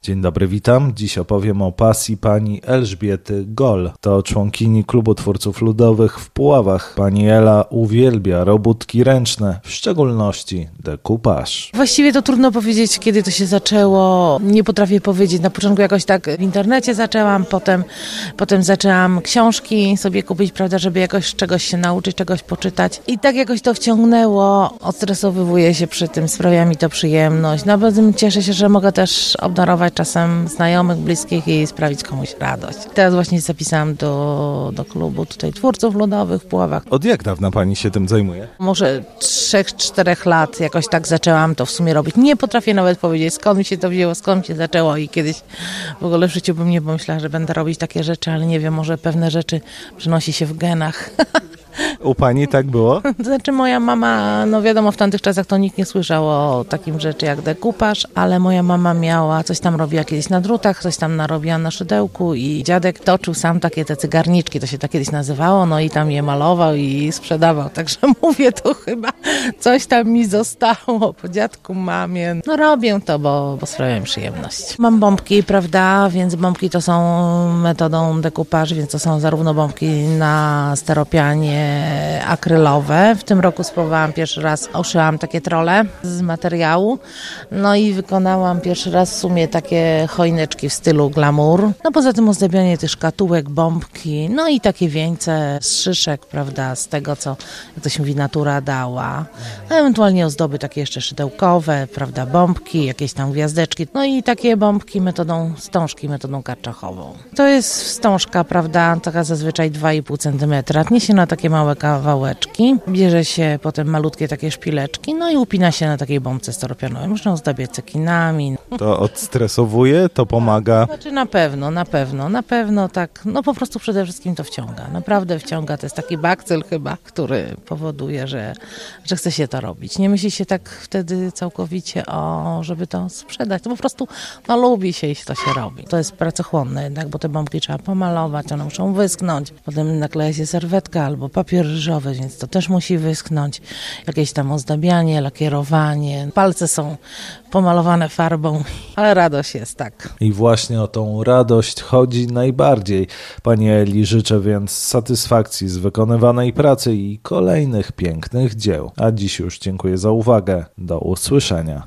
Dzień dobry, witam. Dziś opowiem o pasji pani Elżbiety Gol. To członkini Klubu Twórców Ludowych w Puławach. Pani Ela uwielbia robótki ręczne, w szczególności dekupaż. Właściwie to trudno powiedzieć, kiedy to się zaczęło. Nie potrafię powiedzieć. Na początku jakoś tak w internecie zaczęłam, potem zaczęłam książki sobie kupić, prawda, żeby jakoś czegoś się nauczyć, czegoś poczytać. I tak jakoś to wciągnęło. Odstresowywuję się przy tym, sprawia mi to przyjemność. No, poza tym cieszę się, że mogę też obdarować czasem znajomych, bliskich i sprawić komuś radość. Teraz właśnie się zapisałam do klubu tutaj Twórców Ludowych w Puławach. Od jak dawna pani się tym zajmuje? Może 3-4 lat jakoś tak zaczęłam to w sumie robić. Nie potrafię nawet powiedzieć, skąd mi się to wzięło, skąd się zaczęło i kiedyś w ogóle w życiu bym nie pomyślała, że będę robić takie rzeczy, ale nie wiem, może pewne rzeczy przynosi się w genach. U pani tak było? To znaczy moja mama, no wiadomo, w tamtych czasach to nikt nie słyszał o takim rzeczy jak dekupaż, ale moja mama miała, coś tam robiła kiedyś na drutach, coś tam narobiła na szydełku i dziadek toczył sam takie te cygarniczki, to się tak kiedyś nazywało, no i tam je malował i sprzedawał, także mówię, to chyba coś tam mi zostało po dziadku, mamie. No robię to, bo sprawia mi przyjemność. Mam bombki, prawda, więc bombki to są metodą dekupażu, więc to są zarówno bombki na steropianie, akrylowe. W tym roku spróbowałam pierwszy raz, uszyłam takie trole z materiału, no i wykonałam pierwszy raz w sumie takie choineczki w stylu glamour. No poza tym ozdabianie tych szkatułek, bombki, no i takie wieńce z szyszek, prawda, z tego, co, jak to się mówi, natura dała. A ewentualnie ozdoby takie jeszcze szydełkowe, prawda, bombki, jakieś tam gwiazdeczki, no i takie bombki metodą wstążki, metodą karczachową. To jest wstążka, prawda, taka zazwyczaj 2,5 cm. Tnie się na takie małe kawałeczki, bierze się potem malutkie takie szpileczki, no i upina się na takiej bombce steropianowej. Można ozdabiać cekinami. To odstresowuje, to pomaga? Znaczy na pewno tak, no po prostu przede wszystkim to wciąga. Naprawdę wciąga, to jest taki bakcyl chyba, który powoduje, że chce się to robić. Nie myśli się tak wtedy całkowicie żeby to sprzedać. To po prostu lubi się i to się robi. To jest pracochłonne jednak, bo te bombki trzeba pomalować, one muszą wyschnąć. Potem nakleja się serwetka albo papier ryżowy, więc to też musi wyschnąć. Jakieś tam ozdabianie, lakierowanie. Palce są pomalowane farbą, ale radość jest, tak. I właśnie o tą radość chodzi najbardziej. Pani Eli życzę więc satysfakcji z wykonywanej pracy i kolejnych pięknych dzieł. A dziś już dziękuję za uwagę. Do usłyszenia.